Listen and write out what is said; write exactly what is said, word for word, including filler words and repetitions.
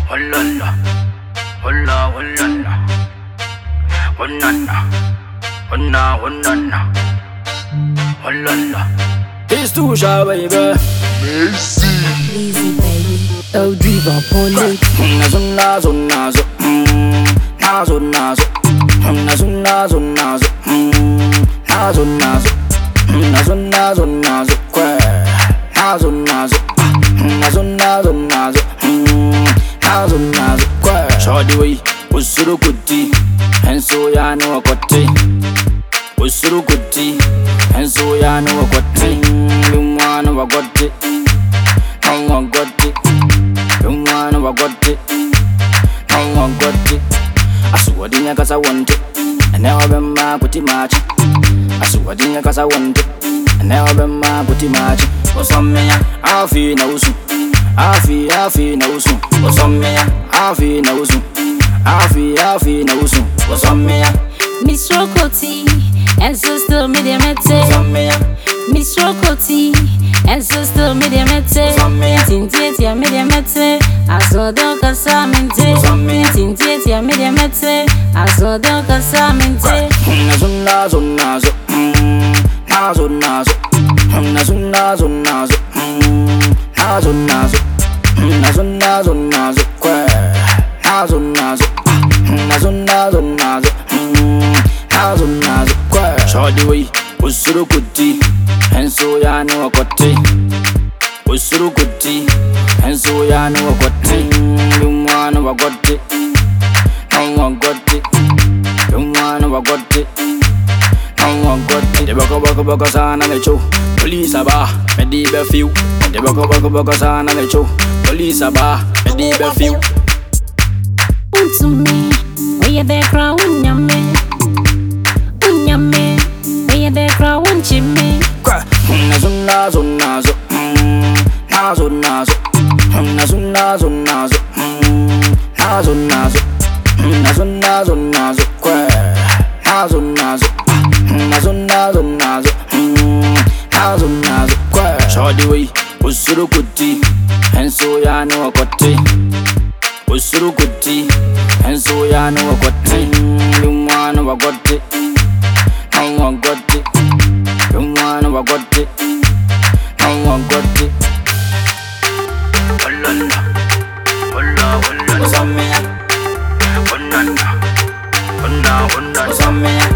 Oh la la, oh la, oh la la, oh na na, oh na, oh na na, oh la la. It's too shy, baby. Easy, baby. Oh, diva, pony. Nazo, nazo, nazo, nazo, nazo, nazo, nazo, nazo, nazo, nazo, nazo, nazo, nazo, que, nazo, nazo, nazo, nazo, nazo, nazo, nazo, que. Shawty way, usuru kuti, enso ya no akote. Usuru kuti, enso ya no akote. Lumwana wagote, no wagote. Lumwana wagote, no wagote. Asuwadinya kasa wante, never been my kuti machi. Asuwadinya kasa wante, never been my kuti machi. Osomya, afi na usu, afi afi na usu. Osomya, afi na usu, afi afi na usu. Osomya, Miss Rokoti, and so still medium mete. osomya, Miss Rokoti, and so still medium mete. Tintia medium mete. I saw the casaminte. Tintia medium mete. I saw the casaminte. nazo nazo nazo, nazo nazo, nazo nazo nazo, nazo nazo, nazo nazo nazo, que, nazo nazo, nazo nazo nazo, nazo nazo, que. Shawty way, usuru kuti, enso ya no akote. Usuru kuti, enso ya no akote. Lumwana wagote, no wagote. Lumwana wagote, no wagote. De baka baka baka sana lecho, police aba, me di be few. De baka baka baka sana lecho, police aba, me di be few. To me, where you there, crown, unyame, unyame, where you there, crown, chimney. Nazo nazo nazo, nazo nazo, nazo nazo nazo, nazo nazo, nazo nazo nazo, que, nazo nazo, nazo nazo nazo, nazo nazo, que. Shawty way, usuru kuti, enso ya no akote. Usuru kuti, enso ya no akote. Lumwana wagote, no wagote. Lumwana wagote, no wagote. Oh la la, oh la, oh la. Osomya, oh na na, oh na, oh na. Osomya.